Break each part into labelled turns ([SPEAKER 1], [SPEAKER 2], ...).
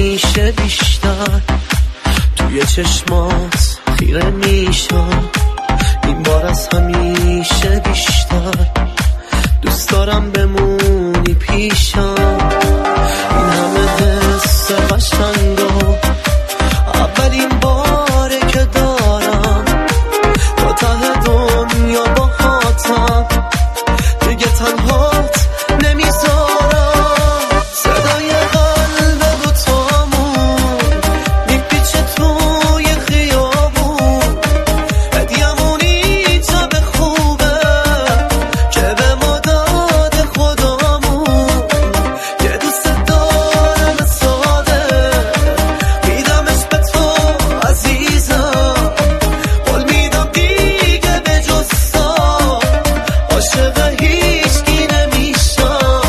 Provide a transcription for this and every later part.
[SPEAKER 1] همیشه بیشتر توی چشمات خیره میشم، این بار از همیشه بیشتر دوست دارم بمونی پیشم. این همه حس قشنگو اولین باره که دارم، با ته دنیا با هاتم دیگه تنهات نمیذارم. صدای قلب دوتامون میپیچه توی خیابون، هدیه‌مونی تا به خوبه که به ما داده خدامون. یه دوست دارم ساده میدمش به تو عزیزم، قول میدم دیگه به جز تو عاشق هیچکی نمیشم.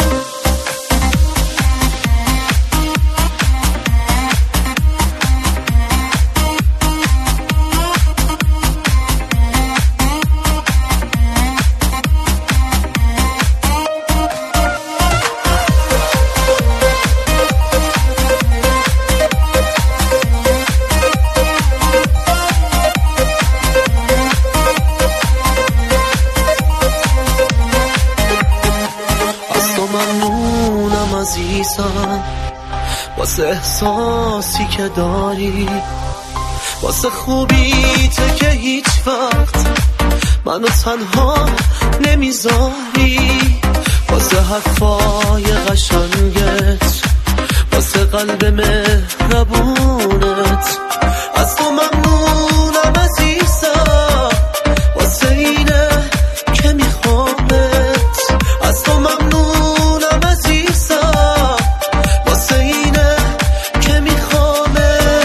[SPEAKER 1] از تو ممنونم عزیزم، واسه احساسی که داری، واسه خوبیت که هیچ وقت منو تنها نمیذاری، واسه حرفای قشنگت، واسه قلب مهربونت. از تو ممنونم عزیزم، واسه اینه که میخوامت. از تو ممنونم عزیزم، واسه اینه که میخوامت.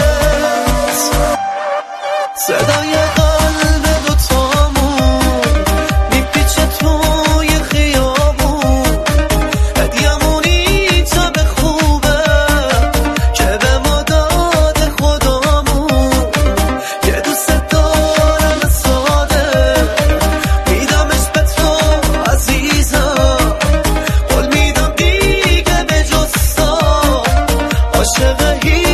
[SPEAKER 1] صدای قلب دوتامون میپیچه توی خیابون، هدیه‌مونی تا به خوبه که به ما داده خدامون. یه دوست دارم ساده میدمش به تو عزیزم، قول میدم دیگه به جز تو عاشق